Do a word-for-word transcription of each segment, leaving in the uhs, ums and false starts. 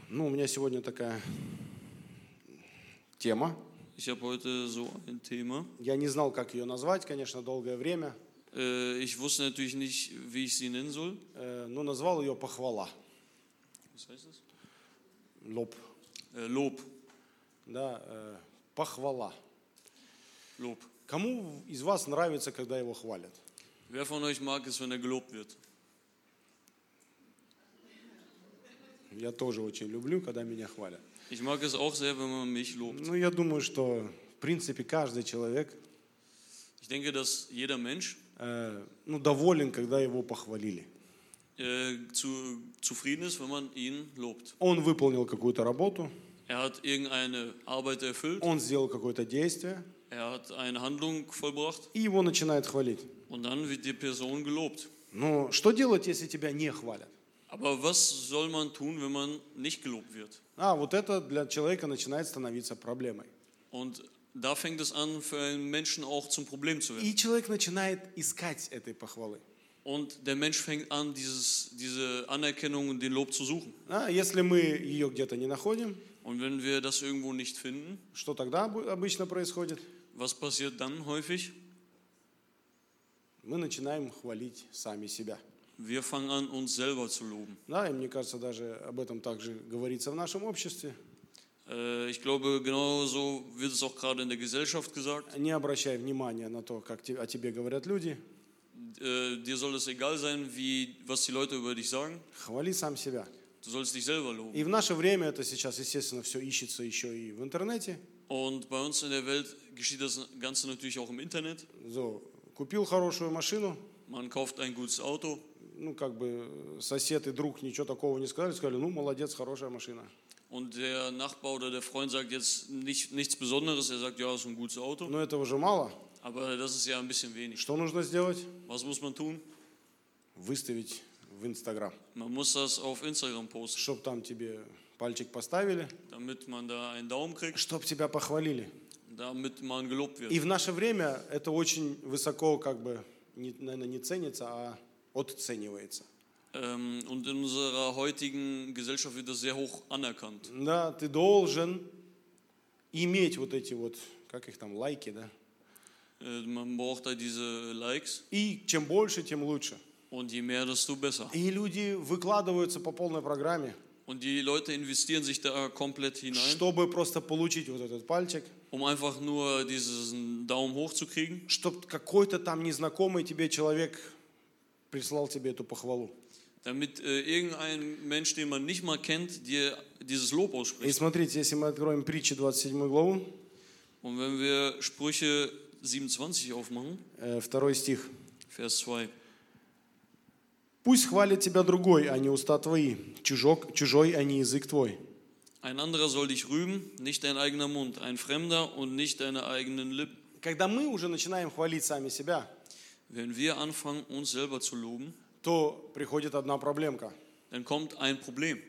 Ну, у меня сегодня такая тема. Ich habe heute so ein Thema. Я не знал, как ее назвать, конечно, долгое время. Äh, ich wusste natürlich nicht, wie ich sie nennen soll. Э, но назвал ее «Похвала». Was heißt das? Lob. Äh, Lob. Да, э, похвала. Lob. Кому из вас нравится, когда его хвалят? Wer von euch mag es, wenn er gelobt wird? Я тоже очень люблю, когда меня хвалят. Ich mag es auch sehr, wenn man mich lobt. Ну, я думаю, что, в принципе, каждый человек Ich denke, dass jeder Mensch э, ну, доволен, когда его похвалили. äh, zu, zufrieden ist, wenn man ihn lobt. Он выполнил какую-то работу, Er hat irgendeine Arbeit erfüllt, он сделал какое-то действие, er hat eine Handlung vollbracht и его начинают хвалить. und dann wird die Person gelobt. Но что делать, если тебя не хвалят? Aber was soll man tun, wenn man nicht gelobt wird? А, вот это для человека начинает становиться проблемой. Und da fängt es an, für einen Menschen auch zum Problem zu werden. И человек начинает искать этой похвалы. Und der Mensch fängt an, dieses, diese Anerkennung und den Lob zu suchen. А, если мы ее где-то не находим, Und wenn wir das irgendwo nicht finden, что тогда обычно происходит? was passiert dann häufig? Мы начинаем хвалить сами себя. Wir fangen an, uns selber zu loben. Да, и мне кажется, даже об этом также говорится в нашем обществе. Äh, ich glaube, genauso wird es auch gerade in der Gesellschaft gesagt. Не обращай внимания на то, как о тебе говорят люди. Äh, dir soll es egal sein, wie, was die Leute über dich sagen. Хвали сам себя. Du sollst dich selber loben. И в наше время это сейчас, естественно, все ищется еще и в интернете. Und bei uns in der Welt geschieht das Ganze natürlich auch im Internet. So, купил хорошую машину, Man kauft ein gutes Auto. ну, как бы сосед и друг ничего такого не сказали, сказали, ну, молодец, хорошая машина. Und der Nachbar oder der Freund sagt jetzt nicht, nichts Besonderes. Er sagt, ja, ist ein gutes Auto. Но этого же мало. Aber das ist ja ein bisschen wenig. Что нужно сделать? Was muss man tun? Выставить в Инстаграм, Man muss das auf Instagram posten, чтобы там тебе пальчик поставили, damit man da einen Daumen kriegt, чтобы тебя похвалили. damit man gelobt wird. И в наше время это очень высоко, как бы, не, наверное, не ценится, а оценивается. Ähm, und in unserer heutigen Gesellschaft wird das sehr hoch anerkannt. Да, ты должен иметь вот эти вот, как их там, лайки, да? Äh, man braucht da diese Likes И чем больше, тем лучше. und je mehr, desto besser. И люди выкладываются по полной программе, Und die Leute investieren sich da komplett hinein, чтобы просто получить вот этот пальчик, um einfach nur diesen Daumen hoch zu kriegen, чтобы какой-то там незнакомый тебе человек прислал тебе эту похвалу. damit äh, irgendein Mensch, den man nicht mal kennt, dir dieses Lob И ausspricht. смотрите, если мы откроем притчи двадцать седьмую главу, Und wenn wir Sprüche siebenundzwanzig aufmachen, э, второй стих. Vers zwei. «Пусть хвалит тебя другой, а не уста твои, чужок, чужой, а не язык твой». Ein anderer soll dich rühmen, nicht dein eigener Mund, ein Fremder und nicht deine eigenen Lippen. Когда мы уже начинаем хвалить сами себя, Wenn wir anfangen, uns selber zu loben, то приходит одна проблемка. dann kommt ein Problem.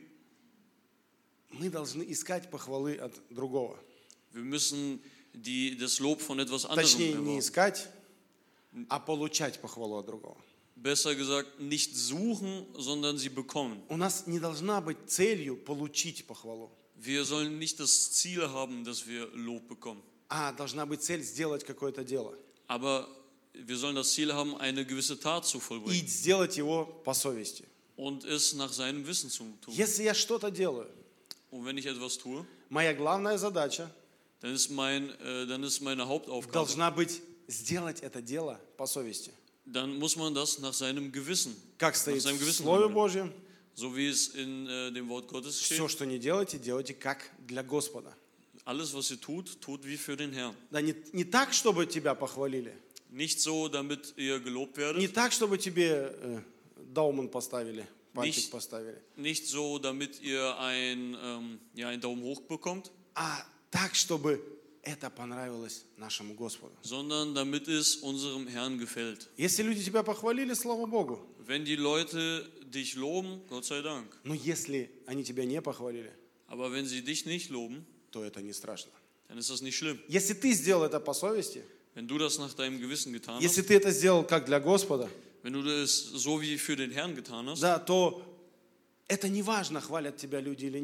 Мы должны искать похвалы от другого. Wir müssen die, das Lob von etwas anderem Точнее, не erwarten. искать, а получать похвалу от другого. Besser gesagt, nicht suchen, sondern sie bekommen. У нас не должна быть целью получить похвалу, Wir sollen nicht das Ziel haben, dass wir Lob bekommen. а должна быть цель сделать какое-то дело. Aber wir sollen das Ziel haben, eine gewisse Tat zu И vollbringen сделать его по совести. und es nach seinem Wissen zu tun. Если я что-то делаю, Und wenn ich etwas tue, моя главная задача dann ist, mein, äh, dann ist meine Hauptaufgabe, должна быть сделать это дело по совести. dann muss man das nach seinem Gewissen, Как nach стоит seinem в Gewissen Слове handeln. Божьем, So wie es in äh, dem Wort Gottes все, steht. что не делайте, делайте как для Господа. Alles, was ihr tut, tut wie für den Herrn. Да, не, не так, чтобы тебя похвалили, Nicht so, damit ihr gelobt не werdet. так, чтобы тебе э, дауман поставили, пальчик Nicht- поставили, Nicht so, damit ihr ein, ähm, ja, einen Daumen hoch bekommt, а так, чтобы это понравилось нашему Господу. sondern damit es unserem Herrn gefällt. Если люди тебя похвалили, слава Богу. Wenn die Leute dich loben, Gott sei Dank. Но если они тебя не похвалили, Aber wenn sie dich nicht loben, то это не страшно. dann ist das nicht schlimm. Если ты сделал это по совести, Wenn du das nach deinem Gewissen getan если hast, ты это сделал как для Господа, wenn du das so wie für den Herrn getan hast, да, то это не важно, хвалят тебя люди или нет.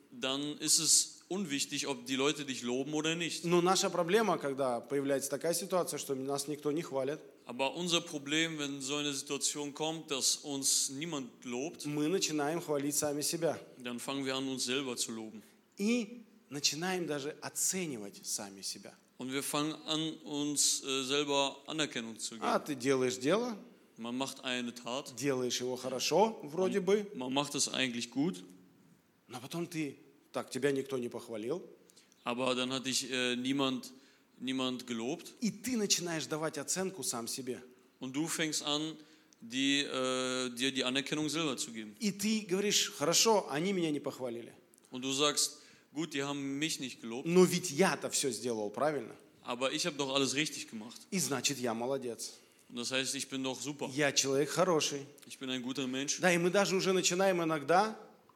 dann ist es unwichtig, ob die Leute dich loben oder nicht. Но наша проблема, когда появляется такая ситуация, что нас никто не хвалит, Aber unser Problem, wenn so eine Situation kommt, dass uns niemand lobt, мы начинаем хвалить сами себя. dann fangen wir an, uns selber zu loben. И начинаем даже оценивать сами себя. Und wir fangen an, uns äh, selber Anerkennung zu geben. А ты делаешь дело, Man macht eine Tat, делаешь его хорошо, вроде бы, man macht es eigentlich gut, но потом ты, так, тебя никто не похвалил, aber dann hat dich äh, niemand, niemand gelobt и ты начинаешь давать оценку сам себе. und du fängst an, die, äh, dir die Anerkennung selber zu geben. И ты говоришь, хорошо, они меня не похвалили. Und du sagst, gut, die haben mich nicht gelobt, Но ведь я-то все сделал правильно. aber ich habe doch alles richtig gemacht. И значит, я молодец. Und das heißt, ich bin doch super. Я человек хороший. Ich bin ein guter Mensch. Да, и мы даже уже начинаем иногда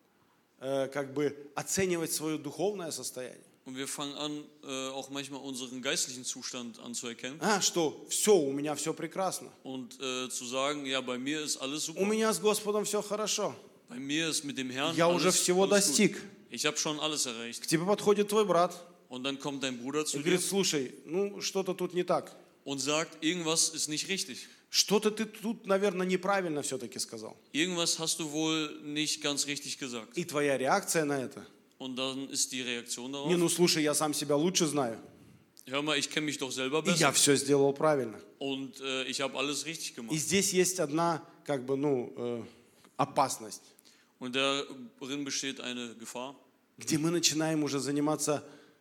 э, как бы оценивать свое духовное состояние. Und wir fangen an, äh, auch manchmal unseren geistlichen Zustand anzuerkennen А, что все, у меня все прекрасно. und äh, zu sagen, ja, bei mir ist alles У super. меня с Господом все хорошо. Bei mir ist mit dem Herrn Я уже alles, всего alles достиг. gut. Ich habe schon alles erreicht. К тебе подходит твой брат Und dann kommt dein Bruder и zu dir говорит, слушай, ну что-то тут не так. und sagt, irgendwas ist nicht richtig. Что-то ты тут, наверное, неправильно все-таки сказал. Irgendwas hast du wohl nicht ganz richtig gesagt. И твоя реакция на это. Und dann ist die Reaktion Не, darauf, ну слушай, я сам себя лучше знаю. hör mal, ich kenne mich doch selber И я besser. все сделал правильно. Und äh, ich habe alles richtig И gemacht. здесь есть одна, как бы, ну, э, опасность, Und darin besteht eine Gefahr, где мы начинаем уже заниматься,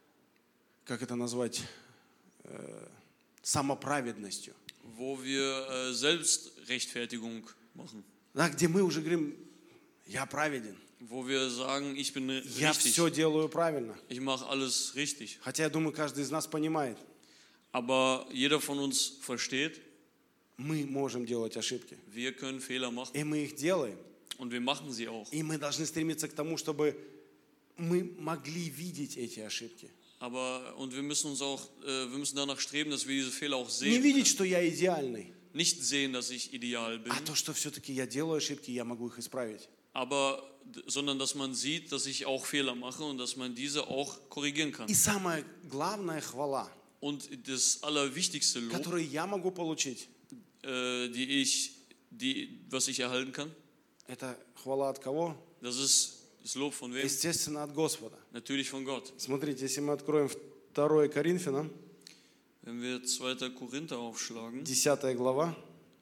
как это назвать, э, самоправедностью. wo wir äh, Selbstrechtfertigung machen. Да, где мы уже говорим, я праведен, Wo wir sagen, ich bin я richtig, все делаю правильно. ich mache alles richtig. Хотя я думаю, каждый из нас понимает, Aber jeder von uns versteht, мы можем делать ошибки. wir können Fehler machen И мы их делаем. und wir machen sie auch. И мы должны стремиться к тому, чтобы мы могли видеть эти ошибки. Aber und wir müssen uns auch, äh, wir müssen danach streben, dass wir diese Fehler auch Не sehen. видеть, Können. что я идеальный, Nicht sehen, dass ich ideal bin, а то, что все-таки я делаю ошибки, я могу их исправить. aber sondern dass man sieht, dass ich auch Fehler mache und dass man diese auch korrigieren kann. И самая главная хвала, Und das allerwichtigste Lob, которую я могу получить, äh, die ich, die, was ich erhalten kann, это хвала от кого? das ist das Lob von wem? Естественно, от Господа. Natürlich von Gott. Смотрите, если мы откроем второе Коринфянам, Wenn wir zweiter Korinther aufschlagen, десятая глава,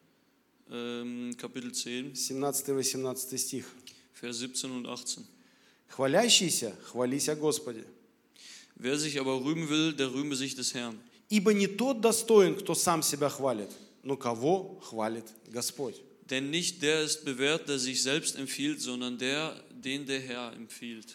ähm, Kapitel zehn, семнадцатый-восемнадцатый стих. Vers siebzehn und achtzehn. «Хвалящийся, хвались о Господе. Wer sich aber rühmen will, der rühme sich des Herrn. Ибо не тот достоин, кто сам себя хвалит, но кого хвалит Господь». Denn nicht der ist bewährt, der sich selbst empfiehlt, sondern der, den der Herr empfiehlt.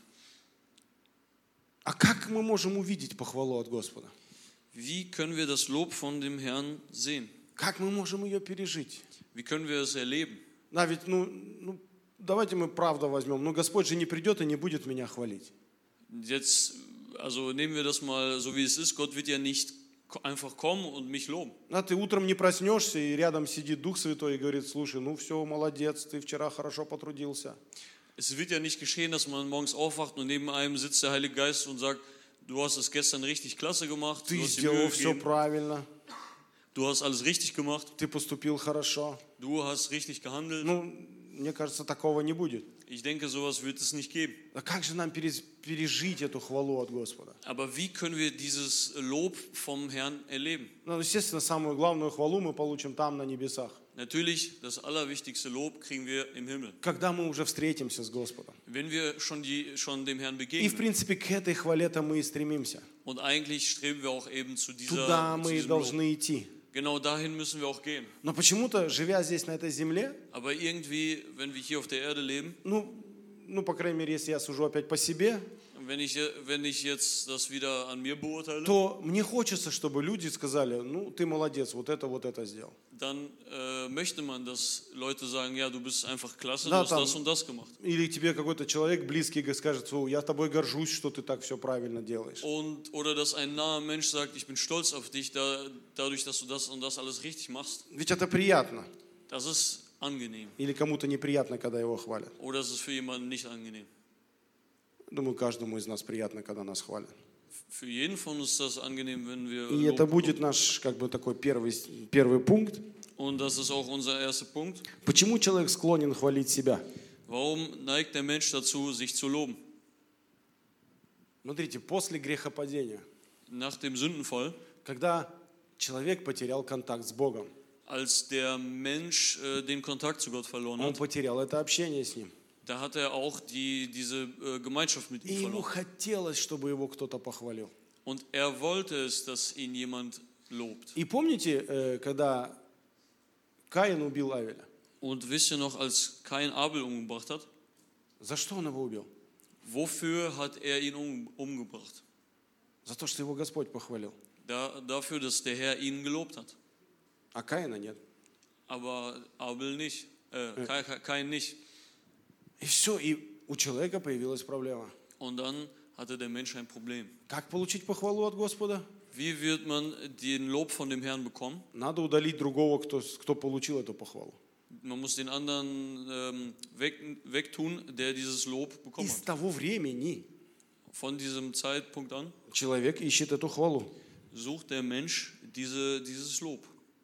А как мы можем увидеть похвалу от Господа? Wie können wir das Lob von dem Herrn sehen? Как мы можем ее пережить? Wie können wir es erleben? Да, ведь, ну, ну, давайте мы правду возьмем. Ну, Господь же не придет и не будет меня хвалить. Jetzt, also nehmen wir das mal so wie es ist. Gott wird ja nicht einfach kommen und mich loben. Да, ты утром не проснешься, и рядом сидит Дух Святой и говорит, слушай, ну все, молодец, ты вчера хорошо потрудился. Es wird ja nicht geschehen, dass man morgens aufwacht und neben einem sitzt der Heilige Geist und sagt, du hast es gestern richtig klasse gemacht, du Ты hast die сделал Mühe все gegeben, правильно, du hast alles richtig gemacht, ты поступил хорошо. du hast richtig gehandelt. Ну, мне кажется, такого не будет. Ich denke, sowas wird es nicht geben. А как же нам перез- пережить эту хвалу от Господа? Aber wie können wir dieses Lob vom Herrn erleben? Ну, естественно, самую главную хвалу мы получим там, на небесах. Natürlich, das allerwichtigste Lob kriegen wir im Himmel. Когда мы уже встретимся с Господом. Wenn wir schon, die, schon dem Herrn И, в begegnen. принципе, к этой хвале-то мы и стремимся. Und eigentlich streben wir auch eben zu, dieser, Туда zu мы и diesem Lob. должны идти. Genau dahin müssen wir auch gehen. Но почему-то, живя здесь, на этой земле, Aber irgendwie, wenn wir hier auf der Erde leben, ну, ну, по крайней мере, если я сужу опять по себе, wenn ich, wenn ich jetzt das wieder an mir beurteile, то мне хочется, чтобы люди сказали, ну, ты молодец, вот это, вот это сделал. dann äh, möchte man, dass Leute sagen, ja, du bist einfach klasse, Да, du hast там- das und das gemacht. Или тебе какой-то человек близкий скажет, «О, я тобой горжусь, что ты так все правильно делаешь». Und, oder dass ein naher Mensch sagt, ich bin stolz auf dich, da, dadurch, dass du das und das alles richtig machst. Ведь это приятно. Das ist angenehm. Или кому-то неприятно, когда его хвалят. Oder es ist für jemanden nicht angenehm. Думаю, каждому из нас приятно, когда нас хвалят. Für jeden von uns ist das angenehm, wenn wir И Lob это bekommen. будет наш как бы такой первый, первый пункт. Und das ist auch unser erster Punkt. Почему человек склонен хвалить себя? Warum neigt der Mensch dazu, sich zu loben? Смотрите, после грехопадения, Nach dem Sündenfall, когда человек потерял контакт с Богом, als der Mensch äh, den Kontakt zu Gott verloren он hat, потерял это общение с Ним. da hat er auch die, diese äh, Gemeinschaft mit И ihm ему verloren. хотелось, чтобы его кто-то похвалил. Und er wollte es, dass ihn jemand lobt. И помните, э, когда Каин убил Авеля? Und wisst ihr noch, als Kain Abel umgebracht hat, За что он его убил? wofür hat er ihn um, umgebracht? За то, что его Господь похвалил. Da, dafür, dass der Herr ihn gelobt hat. А Каина нет. Aber Abel nicht, äh, Kain, Kain nicht. И все, и у человека появилась проблема. Und dann hatte der Mensch ein Problem. Как получить похвалу от Господа? Wie wird man den Lob von dem Herrn bekommen? Надо удалить другого, кто, кто получил эту похвалу. Man muss den anderen ähm, weg, wegtun, der dieses Lob И bekommen с hat. того времени Von diesem Zeitpunkt an человек ищет эту хвалу. sucht der Mensch diese, dieses Lob.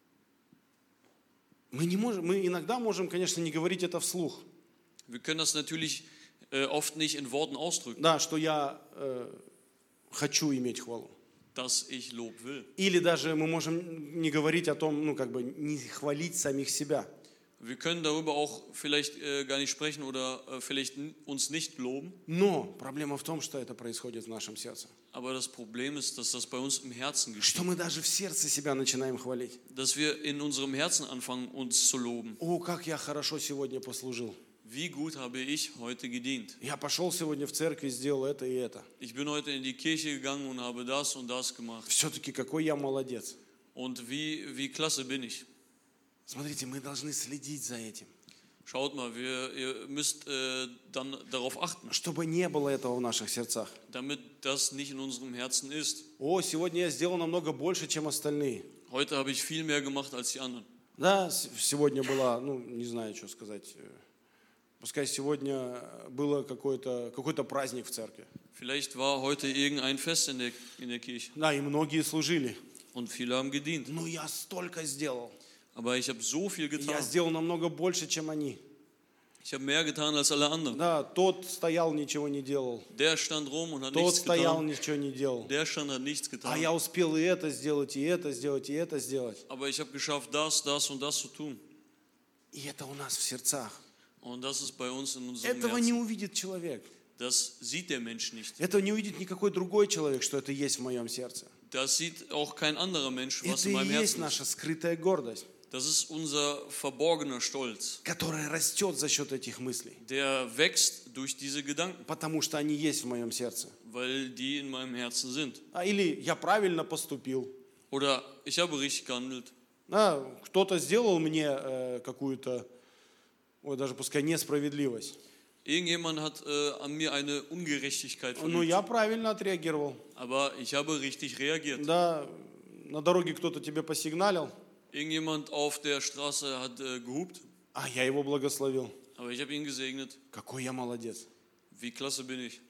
Мы, не можем, мы иногда можем, конечно, не говорить это вслух. Wir können das natürlich äh, oft nicht in Worten ausdrücken, Да, что я э, хочу иметь хвалу. dass ich Lob will. Или даже мы можем не говорить о том, ну как бы не хвалить самих себя. Wir können darüber auch vielleicht äh, gar nicht sprechen oder äh, vielleicht n- uns nicht loben. Но проблема в том, что это происходит в нашем сердце. Aber das Problem ist, dass das bei uns im Herzen geschieht. Что мы даже в сердце себя начинаем хвалить. Dass wir in unserem Herzen anfangen, uns zu loben. О, как я хорошо сегодня послужил. Wie gut habe ich heute gedient. Я пошел сегодня в церковь и сделал это и это. Ich bin heute in die Kirche gegangen und habe das und das gemacht. Все-таки какой я молодец. Und wie, wie klasse bin ich. Смотрите, мы должны следить за этим. Schaut mal, wir, ihr müsst äh, dann darauf achten, Чтобы не было этого в наших сердцах. damit das nicht in unserem Herzen ist. О, сегодня я сделал намного больше, чем остальные. Heute habe ich viel mehr gemacht als die anderen. Да, с- сегодня была, ну, не знаю, что сказать. э, Пускай сегодня было какой-то, какой-то праздник в церкви. Vielleicht war heute irgendein Fest in der, in der Kirche Да, и многие служили. und viele haben gedient. Но я столько сделал. Aber ich habe so viel Я getan. сделал намного больше, чем они. Ich habe mehr getan als alle anderen. Да, тот стоял, ничего не делал. Der stand rum und hat Тот nichts стоял, getan. ничего не делал. Der stand hat nichts А getan. я успел и это сделать, и это сделать, и это сделать. Aber ich habe geschafft, das, das und das zu tun. И это у нас в сердцах. Und das ist bei uns in unserem Этого не Herzen. увидит человек. Das sieht der Mensch nicht. Этого не увидит никакой другой человек, что это есть в моем сердце. Das sieht auch kein anderer Mensch, was Это in и meinem есть Herzen ist. наша скрытая гордость, Das ist unser verborgener Stolz. которая растет за счет этих мыслей, Der wächst durch diese Gedanken, потому что они есть в моем сердце. weil die in meinem Herzen sind. А, или я правильно поступил. Oder ich habe richtig gehandelt. Да, кто-то сделал мне э, какую-то, ой, даже пускай несправедливость. Irgendjemand hat äh, an mir eine Ungerechtigkeit Но verübt. я правильно отреагировал. Aber ich habe richtig reagiert. Да, на дороге кто-то тебе посигналил, Irgendjemand auf der Straße hat äh, gehupt, а я его благословил. aber ich habe ihn gesegnet. Какой я молодец. Wie klasse bin ich.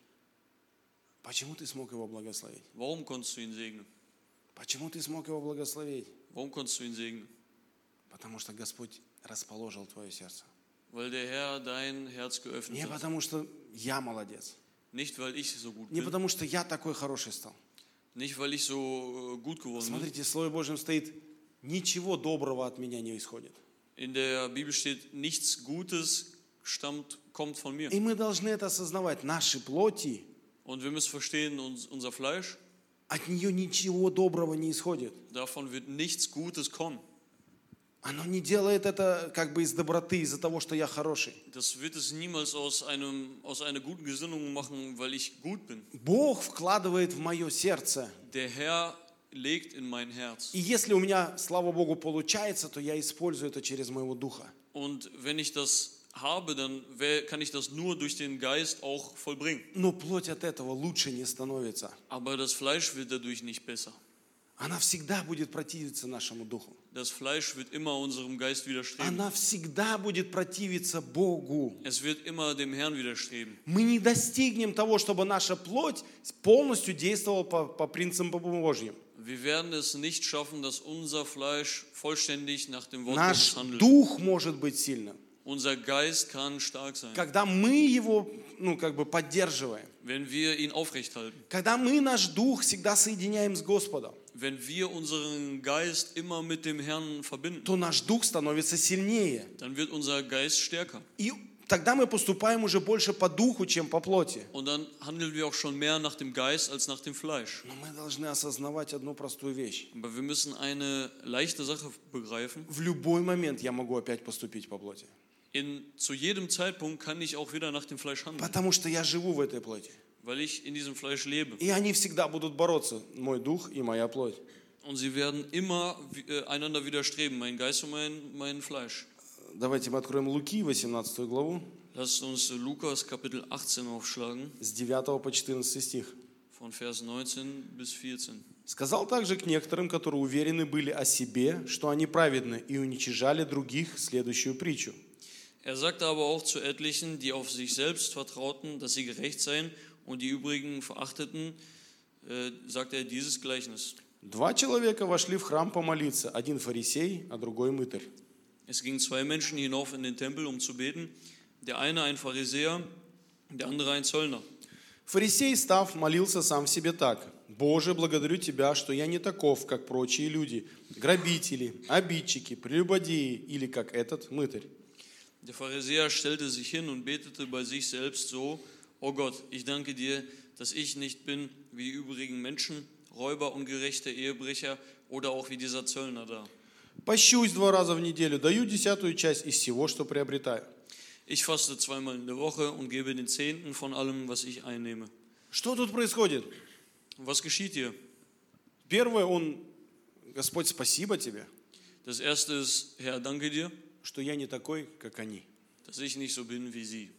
Почему ты смог его благословить? Warum konntest du ihn segnen? Почему ты смог его благословить? Warum konntest du ihn segnen? Потому что Господь расположил твое сердце. Weil der Herr dein Herz geöffnet Не hat. потому что я молодец. Nicht, weil ich so gut Не bin. потому что я такой хороший стал. Nicht, weil ich so äh, gut geworden bin. Смотрите, в Слове Божьем стоит, ничего доброго от меня не исходит. In der Bibel steht, nichts Gutes stammt, kommt von mir. И мы должны это осознавать. Наши плоти, Und wir müssen verstehen, uns, unser Fleisch, от нее ничего доброго не исходит. davon wird nichts Gutes kommen. Оно не делает это как бы из доброты, из-за того, что я хороший. Das wird es niemals aus, einem, aus einer guten Gesinnung machen, weil ich gut bin. Бог вкладывает в мое сердце. Der Herr legt in mein Herz. И если у меня, слава Богу, получается, то я использую это через моего духа. Und wenn ich das habe, dann wär- kann ich das nur durch den Geist auch vollbringen. Но плоть от этого лучше не становится. Aber das Fleisch wird dadurch nicht besser. она всегда будет противиться нашему духу. Das Fleisch wird immer unserem Geist widerstreben. Она всегда будет противиться Богу. Es wird immer dem Herrn widerstreben. Мы не достигнем того, чтобы наша плоть полностью действовала по, по принципам Божьим. Wir werden es nicht schaffen, dass unser Fleisch vollständig nach dem Wort Наш Gottes handelt. дух может быть сильным. Unser Geist kann stark sein, Когда мы его, ну, как бы поддерживаем. wenn wir ihn aufrechthalten. Когда мы наш дух всегда соединяем с Господом, Wenn wir unseren Geist immer mit dem Herrn verbinden, то наш дух становится сильнее. dann wird unser Geist stärker. И тогда мы поступаем уже больше по духу, чем по плоти. Und dann handeln wir auch schon mehr nach dem Geist als nach dem Fleisch. Но мы должны осознавать одну простую вещь. Aber wir müssen eine leichte Sache begreifen. В любой момент я могу опять поступить по плоти. In, zu jedem Zeitpunkt kann ich auch wieder nach dem Fleisch handeln, Потому что я живу в этой плоти. weil ich in diesem Fleisch lebe. И они всегда будут бороться, мой дух и моя плоть. Und sie werden immer äh, einander widerstreben, mein Geist und mein, mein Fleisch. Давайте мы откроем Луки, восемнадцатую главу, Lasst uns Lukas Kapitel achtzehn aufschlagen, с девятого по четырнадцатый стих. von Vers neunzehn bis vierzehn. «Сказал также к некоторым, которые уверены были о себе, что они праведны, и уничижали других, следующую притчу. Er sagte aber auch zu etlichen, die auf sich selbst vertrauten, dass sie gerecht seien, und die übrigen verachteten, äh, sagte er dieses Gleichnis. Два человека вошли в храм помолиться, один фарисей, а другой мытарь. Es gingen zwei Menschen hinauf in den Tempel, um zu beten, der eine ein Pharisäer, der andere ein Zöllner. Фарисей, став, молился сам в себе так: «Боже, благодарю Тебя, что я не таков, как прочие люди, грабители, обидчики, прелюбодеи или как этот мытарь». Der Pharisäer stellte sich hin und betete bei sich selbst so: O Gott, ich danke dir, dass ich nicht bin wie die übrigen Menschen, Räuber, ungerechte Ehebrecher oder auch wie dieser Zöllner da. «Пощусь два раза в неделю, даю десятую часть из всего, что приобретаю». Ich faste zweimal in der Woche und gebe den Zehnten von allem, was ich einnehme. Что тут происходит? Was geschieht hier? Первое, он, Господь, спасибо Тебе, Das erste ist: Herr, danke dir, что я не такой, как они. dass ich nicht so bin wie sie.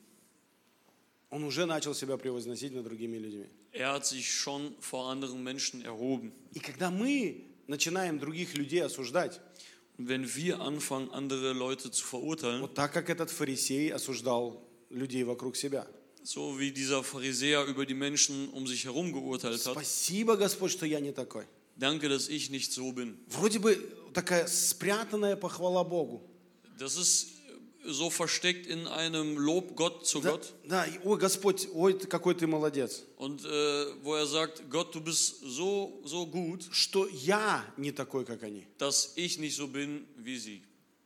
Он уже начал себя превозносить над другими людьми. Er hat sich schon vor anderen Menschen erhoben. И когда мы начинаем других людей осуждать, Und wenn wir anfangen, andere Leute zu verurteilen, вот так как этот фарисей осуждал людей вокруг себя. so wie dieser Pharisäer über die Menschen um sich herum geurteilt hat, Спасибо, Господь, что я не такой. danke, dass ich nicht so bin. Вроде бы такая спрятанная похвала Богу. Das ist so versteckt in einem Lob Gott zu Да, Gott. да, и, ой, Господь, ой, ты какой ты молодец. Und äh, wo er sagt: Gott, du bist so, so gut, Что я не такой, как они. dass ich nicht so bin wie sie.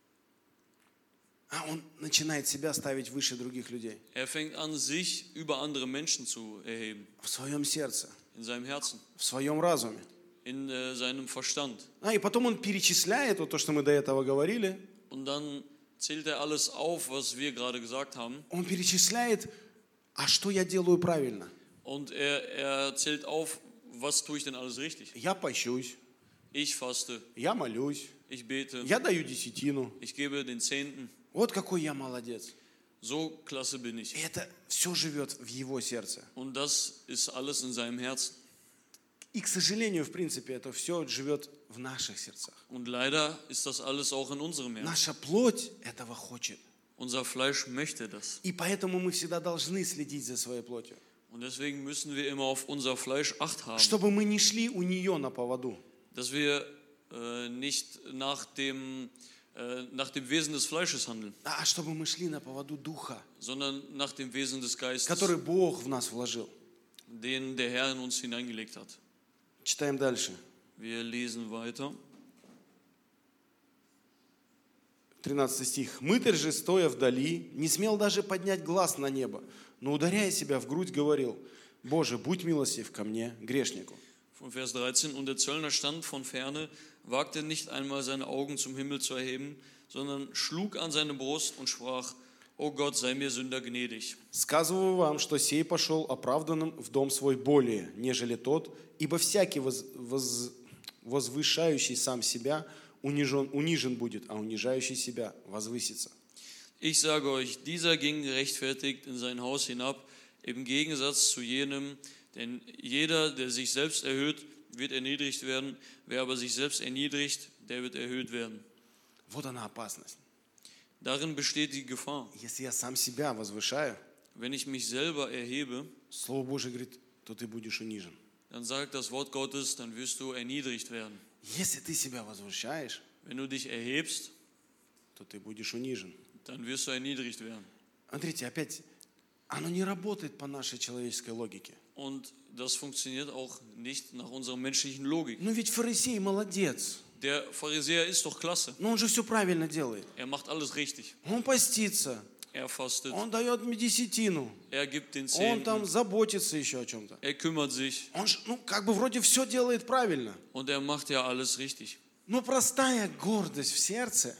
А он начинает себя ставить выше других людей. Er fängt an, sich über andere Menschen zu erheben. В своем сердце, In seinem Herzen, в своем разуме. in äh, seinem Verstand. А, и потом он перечисляет вот то, что мы до этого говорили. Und dann zählt er alles auf, was wir gerade gesagt haben. Он перечисляет, а что я делаю правильно? Und er, er zählt auf, was tue ich denn alles richtig. Я пощусь, Ich faste, я молюсь, ich bete, я даю десятину. ich gebe den Zehnten. Вот какой я молодец. So klasse bin И ich. это все живет в его сердце. Und das ist alles in seinem Herzen. И, к сожалению, в принципе, это все живет в наших сердцах. Und leider ist das alles auch in unserem Herzen. Наша плоть этого хочет. Unser Fleisch möchte das. И поэтому мы всегда должны следить за своей плотью. Und deswegen müssen wir immer auf unser Fleisch Acht haben, Чтобы мы не шли у нее на поводу. dass wir äh, nicht nach dem, äh, nach dem Wesen des Fleisches handeln, А чтобы мы шли на поводу Духа, sondern nach dem Wesen des Geistes, который Бог в нас вложил. den der Herr in uns hineingelegt hat. Читаем дальше. Wir lesen weiter. тринадцатый стих. «Мытарь же, стоя вдали, не смел даже поднять глаз на небо, но, ударяя себя в грудь, говорил: Боже, будь милостив ко мне, грешнику». Von Vers dreizehn: Und der Zöllner stand von ferne, wagte nicht einmal seine Augen zum Himmel zu erheben, sondern schlug an seine Brust und sprach: O Gott, sei mir Sünder gnädig. «Сказываю вам, что сей пошел оправданным в дом свой более, нежели тот, ибо всякий воз- воз- возвышающий сам себя унижен, унижен будет, а унижающий себя возвысится». Ich sage euch, dieser ging gerechtfertigt in sein Haus hinab, im Gegensatz zu jenem, denn jeder, der sich selbst erhöht, wird erniedrigt werden. Wer aber sich selbst erniedrigt, der wird erhöht werden. Вот она опасность. Darin besteht die Gefahr. Если я сам себя возвышаю, Wenn ich mich selber erhebe, Слово Божие говорит, то ты будешь унижен. dann sagt das Wort Gottes, dann wirst du erniedrigt werden. Если ты себя возвышаешь, Wenn du dich erhebst, то ты будешь унижен. dann wirst du erniedrigt werden. Смотрите, опять, оно не работает по нашей человеческой логике. Und das funktioniert auch nicht nach unserer menschlichen Logik. Ну ведь фарисей молодец. Der Pharisäer ist doch klasse. Но он же все правильно делает. Er macht alles richtig. Он постится, Er fastet, он дает мне десятину, er gibt den он там Zehnten, заботится еще о чем-то. er kümmert sich Он же, ну, как бы вроде все делает правильно. und er macht ja alles richtig. Но простая гордость в сердце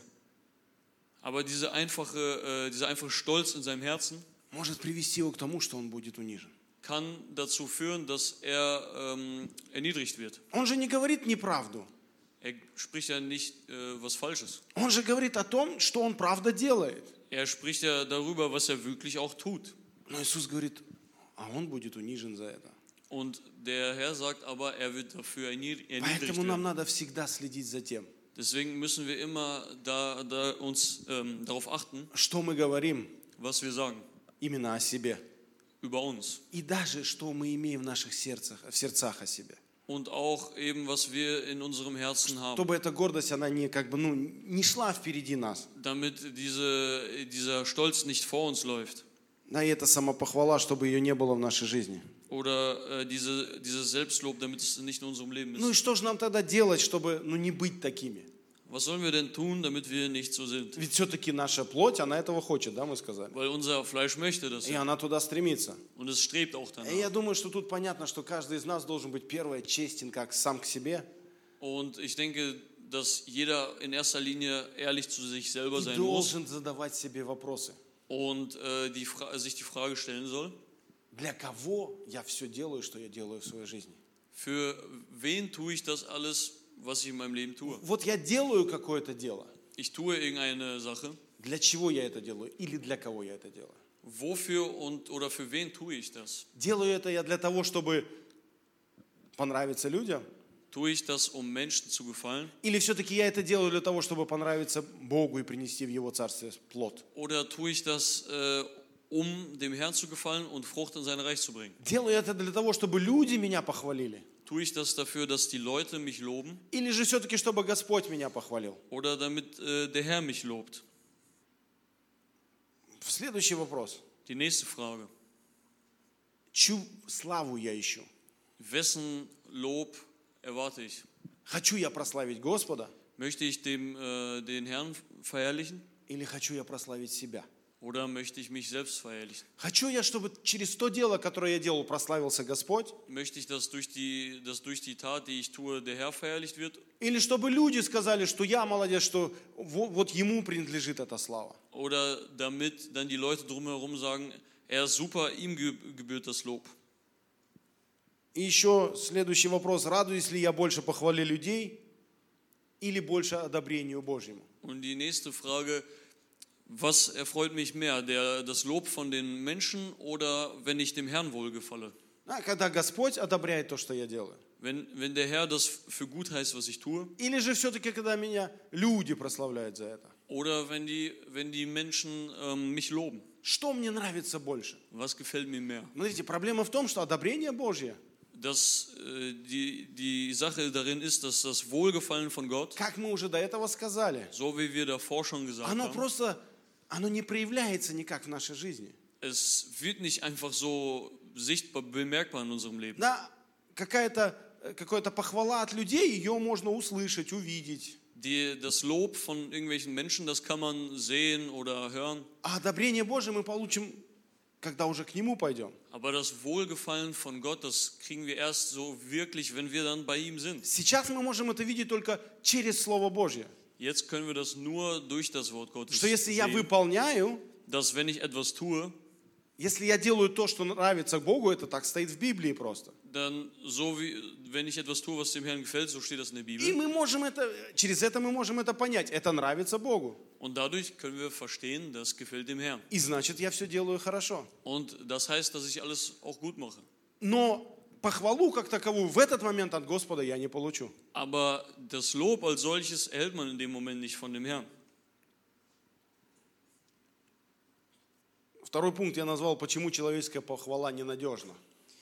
Aber diese einfache, äh, dieser einfache Stolz in seinem Herzen может привести его к тому, что он будет унижен. kann dazu führen, dass er ähm, erniedrigt wird. Он же не говорит неправду. Er spricht ja nicht äh, was Falsches. Он же говорит о том, что он правда делает. Er spricht ja darüber, was er wirklich auch tut. Но Иисус говорит, а он будет унижен за это. Und der Herr sagt aber, er wird dafür ernied- erniedrigt Поэтому нам werden. надо всегда следить за тем, Deswegen müssen wir immer da, da uns ähm, darauf achten, что мы говорим was wir sagen именно о себе. über uns. И даже что мы имеем в наших сердцах, в сердцах о себе. Und auch eben, was wir in unserem Herzen haben. Чтобы эта гордость, она не, как бы, ну, не шла впереди нас. Damit diese, dieser Stolz nicht vor uns läuft. Да, и эта самопохвала, чтобы ее не было в нашей жизни. Oder äh, diese, dieses Selbstlob, damit es nicht in unserem Leben Ну и ist. что же нам тогда делать, чтобы, ну, не быть такими? Was sollen wir denn tun, damit wir nicht so sind? Ведь все-таки наша плоть, она этого хочет, да, мы сказали. Weil unser Fleisch möchte das И ja. она туда стремится. Und es strebt auch И я danach. думаю, что тут понятно, что каждый из нас должен быть, первое, честен как сам к себе. Und ich denke, dass jeder in erster Linie ehrlich zu sich selber И sein muss должен задавать себе вопросы. und äh, die Fra- sich die Frage stellen soll, Для кого я все делаю, что я делаю в своей жизни? für wen tue ich das alles, was ich in meinem Leben tue? Вот я делаю какое-то дело. Ich tue irgendeine Sache. Для чего я это делаю? Или для кого я это делаю? Wofür und oder für wen tue ich das? Делаю это я для того, чтобы понравиться людям? Tue ich das, um Menschen zu gefallen? Или все-таки я это делаю для того, чтобы понравиться Богу и принести в Его Царствие плод? Oder tue ich das, äh, um dem Herrn zu gefallen und Frucht in sein Reich zu bringen? Делаю это для того, чтобы люди меня похвалили? Tue ich das dafür, dass die Leute mich loben Или же все-таки, чтобы Господь меня похвалил? oder damit äh, der Herr mich lobt? Следующий вопрос. Die nächste Frage. Чью славу я ищу? Wessen Lob erwarte ich? Хочу я прославить Господа? Möchte ich dem, äh, den Herrn verherrlichen Или хочу я прославить себя? oder möchte ich mich selbst verherrlichen? Хочу я, чтобы через то дело, которое я делал, прославился Господь? Möchte ich, dass durch, die, dass durch die Tat, die ich tue, der Herr verherrlicht wird? Или чтобы люди сказали, что я молодец, что вот, вот ему принадлежит эта слава? Oder damit dann die Leute drumherum sagen, er ist super, ihm ge- gebührt das Lob. И еще следующий вопрос. Радуюсь ли я больше похвале людей или больше одобрению Божьему? Und die nächste Frage, was erfreut mich mehr, der, das Lob von den Menschen oder wenn ich dem Herrn wohlgefalle? А, когда Господь одобряет то, что я делаю? Wenn, wenn der Herr das für gut heißt, was ich tue? Или же все-таки, когда меня люди прославляют за это? Oder wenn die, wenn die Menschen ähm, mich loben? Что мне нравится больше? Was gefällt mir mehr? Смотрите, проблема в том, что одобрение Божье, Dass äh, die, die Sache darin ist, dass das Wohlgefallen von Gott, как мы уже до этого сказали, so wie wir davor schon gesagt оно haben, просто, оно не проявляется никак в нашей жизни. es wird nicht einfach so sichtbar, bemerkbar in unserem Leben. Да, какая-то, какая-то похвала от людей, ее можно услышать, увидеть. Die, das Lob von irgendwelchen Menschen, das kann man sehen oder hören. А одобрение Божье мы получим, когда уже к Нему пойдем. Aber das Wohlgefallen von Gott, das kriegen wir erst so wirklich, wenn wir dann bei ihm sind. Сейчас мы можем это видеть только через Слово Божье. Jetzt können wir das nur durch das Wort Gottes Что если я sehen, выполняю, dass wenn ich etwas tue, если я делаю то, что нравится Богу, это так стоит в Библии просто. dann so wie, wenn ich etwas tue, was dem Herrn gefällt, so steht das in der И Bibel. мы можем это, через это мы можем это понять. Это нравится Богу. Und dadurch können wir verstehen, das gefällt dem Herrn. И значит, я все делаю хорошо. Und das heißt, dass ich alles auch gut mache. Но похвалу как таковую в этот момент от Господа я не получу. Aber das Lob als solches erhält man in dem Moment nicht von dem Herrn. Второй пункт я назвал, почему человеческая похвала ненадежна.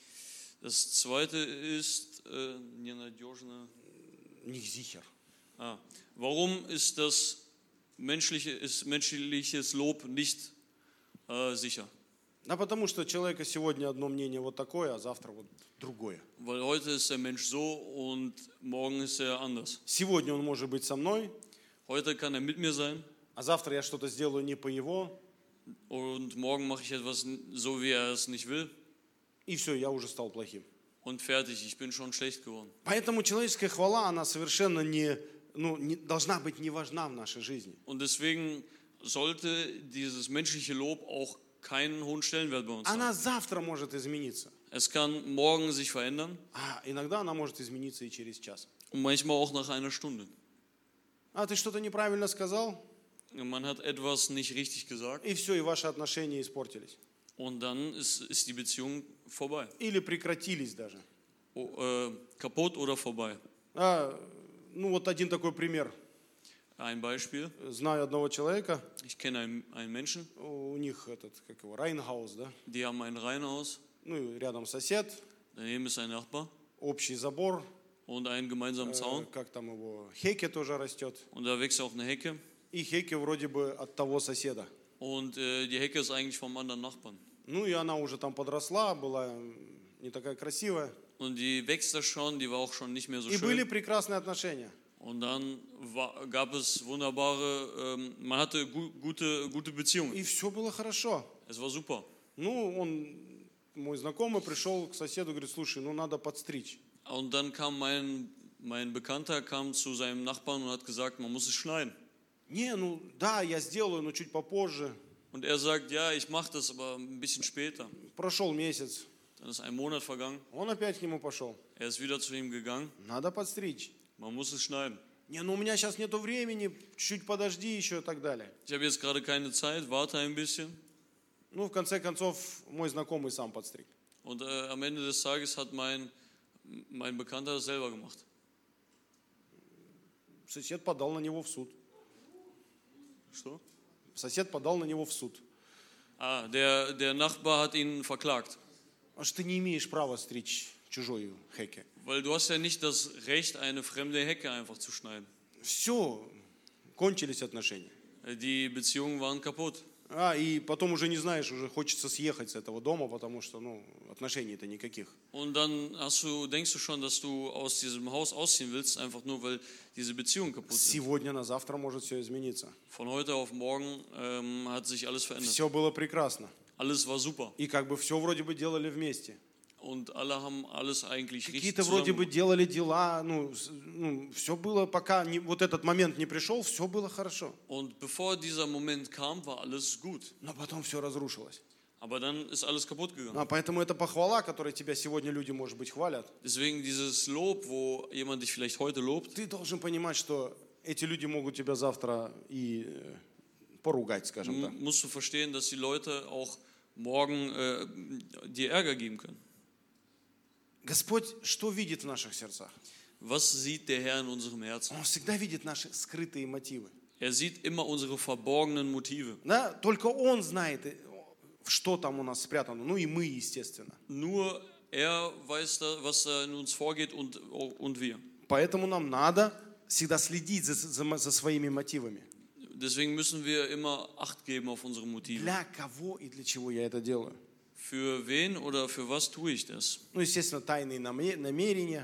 Das zweite ist äh, ненадежно. Nicht sicher. Ah, warum ist das menschliche, ist menschliches Lob nicht äh, sicher? Да потому что у человека сегодня одно мнение вот такое, а завтра вот другое. Weil heute ist der Mensch so und morgen ist er anders. Сегодня он может быть со мной, Heute kann er mit mir sein а завтра я что-то сделаю не по его, und morgen mache ich etwas so, wie er es nicht will и все, я уже стал плохим. und fertig, ich bin schon schlecht geworden. Поэтому человеческая хвала, она совершенно не, ну, не должна быть не важна в нашей жизни. Und deswegen sollte dieses menschliche Lob auch keinen hohen Stellenwert bei uns Она haben. завтра может измениться, Es kann morgen sich verändern а иногда она может измениться и через час. und manchmal auch nach einer Stunde. А ты что-то неправильно сказал, Man hat etwas nicht richtig gesagt и все, и ваши отношения испортились. und dann ist, ist die Beziehung vorbei. Или прекратились даже. O, äh, kaputt oder vorbei. А, ну вот один такой пример. Ein Beispiel. Знаю одного человека, Ich kenne einen, einen Menschen, у них этот, как его, Райнхаус, да? die haben ein Reihenhaus, Ну и рядом сосед, daneben ist ein Nachbar общий забор, und einen gemeinsamen э, Zaun как там его, Хеке тоже растет. und da wächst auch eine Hecke И Хеке вроде бы от того соседа. und äh, die Hecke ist eigentlich vom anderen Nachbarn. Ну и она уже там подросла, была не такая красивая. Und die wächst da schon, die war auch schon nicht mehr so И были schön. прекрасные отношения. Und dann war, gab es wunderbare, ähm, man hatte gu, gute, gute Beziehungen. И все было хорошо. Es war super. Ну, он, мой знакомый, пришел к соседу, говорит, слушай, ну надо подстричь. Und dann kam mein, mein Bekannter kam zu seinem Nachbarn und hat gesagt, man muss es schneiden. Не, ну да, я сделаю, но чуть попозже. Und er sagt, ja, ich mache das, aber ein bisschen später. Прошел месяц. Dann ist ein Monat vergangen. Он опять к нему пошел. Er ist wieder zu ihm gegangen. Надо подстричь. Man muss es schneiden. Не, ну у меня сейчас нету времени, чуть подожди еще и так далее. Ich habe jetzt gerade keine Zeit, warte ein bisschen. Ну, в конце концов, мой знакомый сам подстриг. Und äh, am Ende des Tages hat mein, mein Bekannter das selber gemacht. Сосед подал на него в суд. Что? Сосед подал на него в суд. Ah, der, der Nachbar hat ihn verklagt. Потому что ты не имеешь права стричь чужой Хеке. Weil du hast ja nicht das Recht, eine fremde Hecke einfach zu schneiden. Все, кончились отношения. Die Beziehungen waren kaputt. А, и потом уже не знаешь, уже хочется съехать с этого дома, потому что, ну, отношений-то никаких. Und dann hast du, denkst du schon, dass du aus diesem Haus ausziehen willst, einfach nur, weil diese Beziehung kaputt ist. Сегодня на завтра может все измениться. Von heute auf morgen ähm, hat sich alles verändert. Все было прекрасно. Alles war super. И как бы все вроде бы делали вместе. Und alle haben alles eigentlich richtig Какие-то вроде бы zusammen. делали дела, ну, с- ну все было, пока не, вот этот момент не пришел, все было хорошо. Und bevor dieser Moment kam, war alles gut. Но потом все разрушилось. Aber dann ist alles kaputt gegangen. А поэтому это похвала, которой тебя сегодня люди, может быть, хвалят. Deswegen dieses Lob, wo jemand dich vielleicht heute lobt, Ты должен понимать, что эти люди могут тебя завтра и э, поругать, скажем так. m- musst du verstehen, dass die Leute auch morgen äh, dir Ärger geben können. Господь что видит в наших сердцах? Was sieht der Herr in unserem Herzen? Он всегда видит наши скрытые мотивы. Er sieht immer unsere verborgenen Motive. Да? Только Он знает, э, что там у нас спрятано. Ну и мы, естественно. Nur er weiß, da, was da in uns vorgeht und, und wir. Поэтому нам надо всегда следить за, за- за своими мотивами. Deswegen müssen wir immer Acht geben auf unsere Motive. Для кого и для чего я это делаю? Für wen oder für was tue ich das? Ну, естественно, тайные наме- намерения.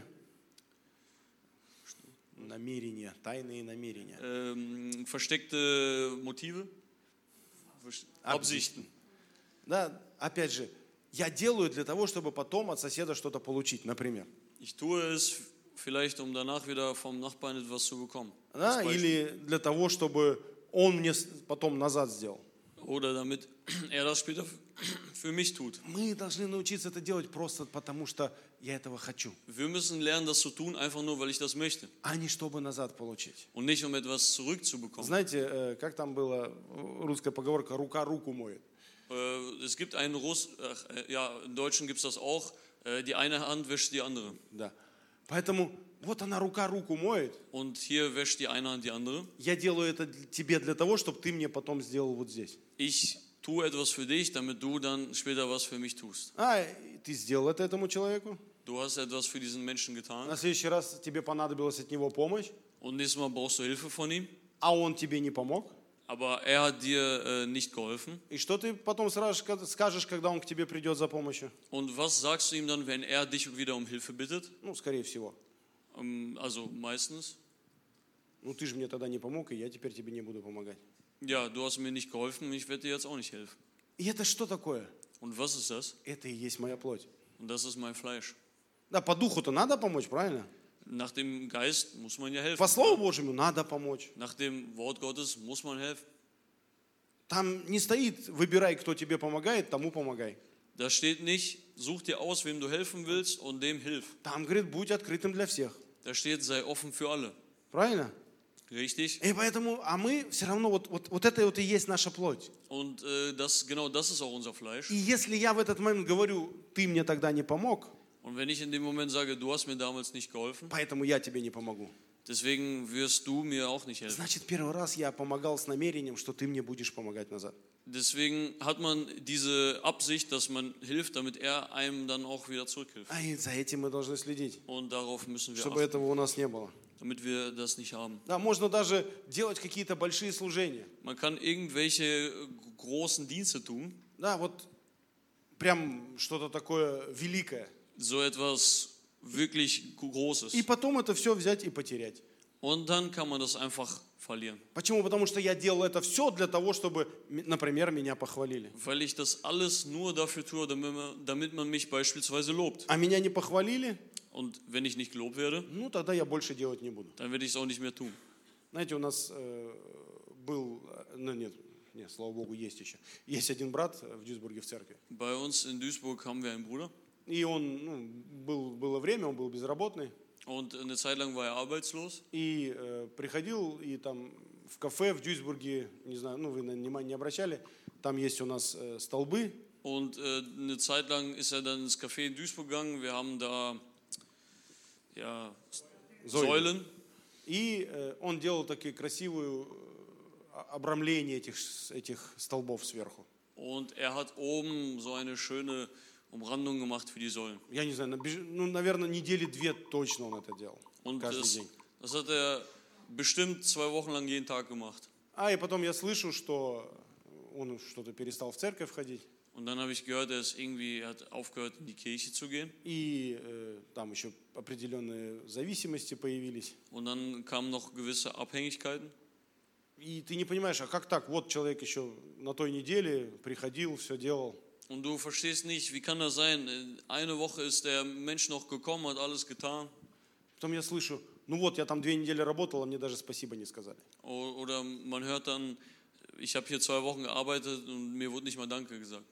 Намерения, тайные намерения. Ähm, versteckte Motive? Verst- Absichten. Да, опять же, я делаю для того, чтобы потом от соседа что-то получить, например. Ich tue es vielleicht, um danach wieder vom Nachbarn etwas zu bekommen. Да, Als Beispiel. или для того, чтобы он мне с- потом назад сделал. Oder damit er das später für mich tut. Мы должны научиться это делать просто потому, что я этого хочу, Wir müssen lernen, das zu tun, einfach nur, weil ich das möchte. а не чтобы назад получить. Und nicht, um etwas zurückzubekommen. Знаете, э, как там была э, русская поговорка «рука руку моет». Äh, Es gibt einen Russ, ach, äh, ja, im Deutschen gibt es das auch, Äh, Die eine Hand wäscht die andere. Да. Поэтому вот она рука руку моет. Und hier wäscht die eine Hand die andere. Я делаю это для- тебе для того, чтобы ты мне потом сделал вот здесь. Ich tue etwas für dich, damit du dann später was für mich tust. А, и ты сделал это этому человеку. Du hast etwas für diesen Menschen На getan следующий раз тебе понадобилась от него помощь, und nächstes Mal brauchst du Hilfe von ihm, а он тебе не помог. aber er hat dir äh, nicht geholfen. И что ты потом сразу ска- скажешь, когда он к тебе придет за помощью? Und was sagst du ihm dann, wenn er dich wieder um Hilfe bittet? Ну, скорее всего. Ähm, Also meistens. Ну, ты же мне тогда не помог, и я теперь тебе не буду помогать. Ja, du hast mir nicht geholfen, ich werde dir jetzt auch nicht helfen. И это что такое? Und was ist das? Это и есть моя плоть. Und das ist mein Fleisch. Да, по духу-то надо помочь, правильно? Nach dem Geist muss man ja helfen. По Слову Божьему надо помочь. Nach dem Wort Gottes muss man helfen. Там не стоит, выбирай, кто тебе помогает, тому помогай. Da steht nicht, such dir aus, wem du helfen willst und dem hilf. Там, говорит, будь открытым для всех. Da steht, sei offen für alle. Правильно? Richtig? И поэтому, а мы все равно, вот, вот, вот это вот и есть наша плоть. Und äh, das, genau das ist auch unser Fleisch. И если я в этот момент говорю, ты мне тогда не помог, Und wenn ich in dem Moment sage, du hast mir damals nicht geholfen, поэтому я тебе не помогу. deswegen wirst du mir auch nicht helfen. Значит, первый раз я помогал с намерением, что ты мне будешь помогать назад. Deswegen hat man diese Absicht, dass man hilft, damit er einem dann auch wieder zurückhilft. А и за этим мы должны следить, Und darauf müssen wir чтобы achten, этого у нас не было. damit wir das nicht haben. Да, можно даже делать какие-то большие служения. Man kann irgendwelche großen Dienste tun, Да, вот прям что-то такое великое. so etwas wirklich Großes. И потом это все взять и потерять. Und dann kann man das einfach verlieren. Почему? Потому что я делал это все для того, чтобы, м- например, меня похвалили. Weil ich das alles nur dafür tue, damit man, damit man mich beispielsweise lobt. А меня не похвалили, Und wenn ich nicht gelobt werde, ну тогда я больше делать не буду. dann werde ich es auch nicht mehr tun. Знаете, у нас э, был, э, ну нет, нет, слава Богу, есть еще. Есть один брат в Дюйсбурге в церкви. Bei uns in Duisburg haben wir einen Bruder И он, ну, был, было время, он был безработный. und eine Zeit lang war er arbeitslos. И э, приходил, и там в кафе в Дюйсбурге, не знаю, ну вы на внимание не обращали, там есть у нас э, столбы. Und äh, eine Zeit lang ist er dann ins Café in Duisburg gegangen. Wir haben da ja, Säulen. И э, он делал такие красивые э, обрамления этих, этих столбов сверху. Und er hat oben so eine schöne Umrandung gemacht für die Säulen. Я не знаю, на беж- ну, наверное, недели две точно он это делал. Und Каждый das, день. das hat er bestimmt zwei Wochen lang jeden Tag gemacht. А и потом я слышу, что он что-то перестал в церковь ходить. Und dann habe ich gehört, er ist irgendwie, er hat aufgehört, in die Kirche zu gehen. И э, там еще определенные зависимости появились. Und dann kamen noch gewisse Abhängigkeiten. И ты не понимаешь, а как так? Вот человек еще на той неделе приходил, все делал. Und du verstehst nicht, wie kann das sein? Eine Woche ist der Mensch noch gekommen, hat alles getan. Потом я слышу, ну вот, я там две недели работал, а мне даже спасибо не сказали. O- Oder man hört dann, ich habe hier zwei Wochen gearbeitet und mir wurde nicht mal Danke gesagt.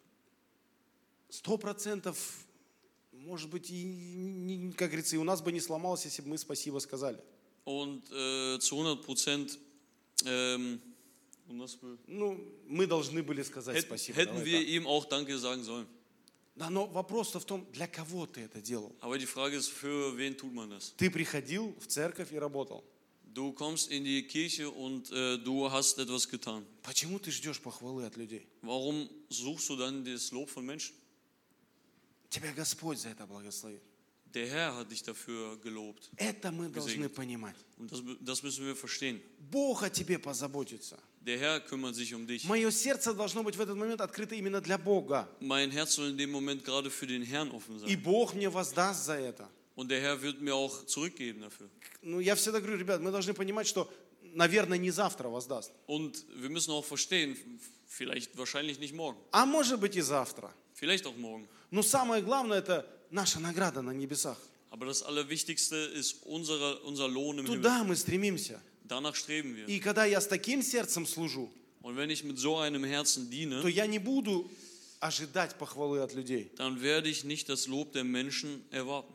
Сто процентов, может быть, и, не- как говорится, и у нас бы не сломалось, если бы мы спасибо сказали. Und äh, zu hundert Prozent ähm, und das be- Ну, мы должны были сказать hätten, спасибо. hätten Давай wir так. ihm auch Danke sagen sollen. Да, но вопрос-то в том, для кого ты это делал? Aber die Frage ist, für wen tut man das? Ты приходил в церковь и работал. Du kommst in die Kirche und äh, du hast etwas getan. Почему ты ждешь похвалы от людей? Warum suchst du dann das Lob von Menschen? Тебя Господь за это благословит. Der Herr hat dich dafür gelobt. Это мы должны Gesegnet. понимать. Und das, das müssen wir verstehen. Бог о тебе позаботится. Der Herr kümmert sich um dich. Мое сердце должно быть в этот момент открыто именно для Бога. Mein Herz soll in dem Moment gerade für den Herrn offen И sein. Бог мне воздаст за это. Und der Herr wird mir auch zurückgeben dafür. Ну, я всегда говорю, ребят, мы должны понимать, что, наверное, не завтра воздаст. Und wir müssen auch verstehen, vielleicht, wahrscheinlich nicht morgen. А может быть и завтра. Vielleicht auch morgen. Но самое главное, это наша награда на небесах. Aber das Allerwichtigste ist unsere, unser Lohn im Himmel. Туда мы стремимся. Danach streben wir. И когда я с таким сердцем служу, Und wenn ich mit so einem Herzen diene, то я не буду ожидать похвалы от людей. dann werde ich nicht das Lob der Menschen erwarten.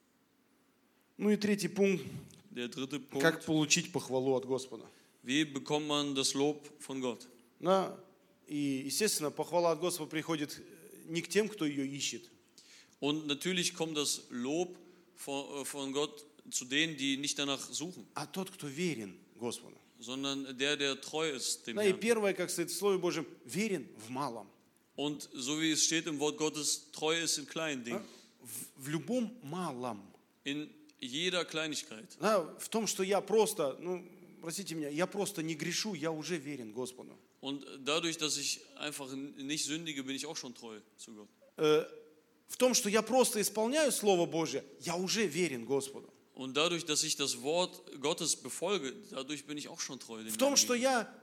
Ну и третий пункт. Der dritte Punkt. Как получить похвалу от Господа. Wie bekommt man das Lob von Gott? Да. И, естественно, похвала от Господа приходит не к тем, кто ее ищет. Und natürlich kommt das Lob von, von Gott zu denen, die nicht danach suchen, а тот, кто верен Господу. sondern der, der treu ist dem Да, и Herrn. первое, как стоит в Слове Божьем, верен в малом. Und so wie es steht im Wort Gottes, treu ist in kleinen Dingen, В, в любом малом. in jeder Kleinigkeit. Да, в том, что я просто, ну, простите меня, я просто не грешу, я уже верен Господу. Und dadurch, dass ich einfach nicht sündige, bin ich auch schon treu zu Gott. Э, в том, что я просто исполняю Слово Божье, я уже верен Господу. Und dadurch, dass ich das Wort Gottes befolge, dadurch bin ich auch schon treu dem В том, Herrn что gegenüber. я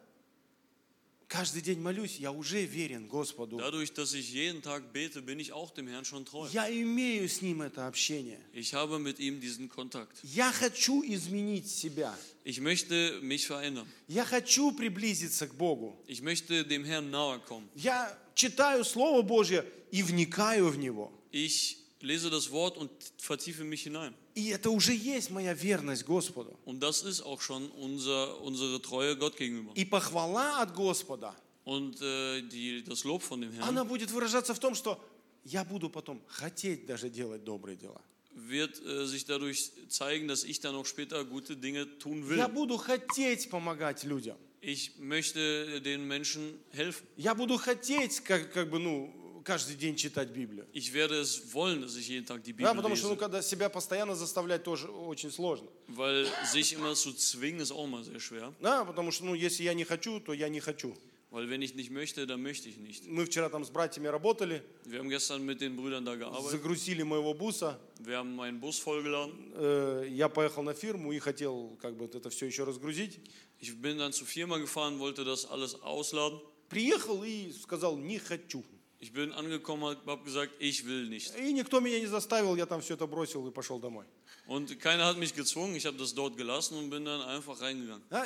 каждый день молюсь, я уже верен Господу. Dadurch, dass ich jeden Tag bete, bin ich auch dem Herrn schon treu. Я имею с Ним это общение. Ich habe mit ihm diesen Kontakt. Я хочу изменить себя. Ich möchte mich verändern. Я хочу приблизиться к Богу. Ich möchte dem Herrn nahe kommen. Я читаю Слово Божье и вникаю в него. Ich lese das Wort und vertiefe mich hinein. И это уже есть моя верность Господу. Und das ist auch schon unser, unsere Treue Gott gegenüber. И похвала от Господа, Und äh, die, das Lob von dem она Herrn будет выражаться в том, что я буду потом хотеть даже делать добрые дела. wird äh, sich dadurch zeigen, dass ich dann auch später gute Dinge tun will. Я буду хотеть помогать людям. Ich möchte den Menschen helfen. Я буду хотеть, как, как бы, ну, каждый день читать Библию. Ich werde es wollen, dass ich jeden Tag die Да, Bibel потому что, ну, lese. когда себя постоянно заставлять, тоже очень сложно. Weil sich immer zu zwingen, ist auch mal sehr schwer. Да, потому что, ну, если я не хочу, то я не хочу. Weil wenn ich nicht möchte, dann möchte ich nicht. Мы вчера там с братьями работали, Wir haben gestern mit den Brüdern da gearbeitet. загрузили моего буса. Wir haben meinen Bus vollgeladen. Э, Я поехал на фирму и хотел, как бы, это все еще разгрузить. Ich bin dann zur Firma gefahren, wollte das alles ausladen. Приехал и сказал, не хочу. Ich bin angekommen, habe gesagt, ich will nicht. И никто меня не заставил, я там все это бросил и пошел домой. Und keiner hat mich gezwungen, ich habe das dort gelassen und bin dann einfach reingegangen. Да,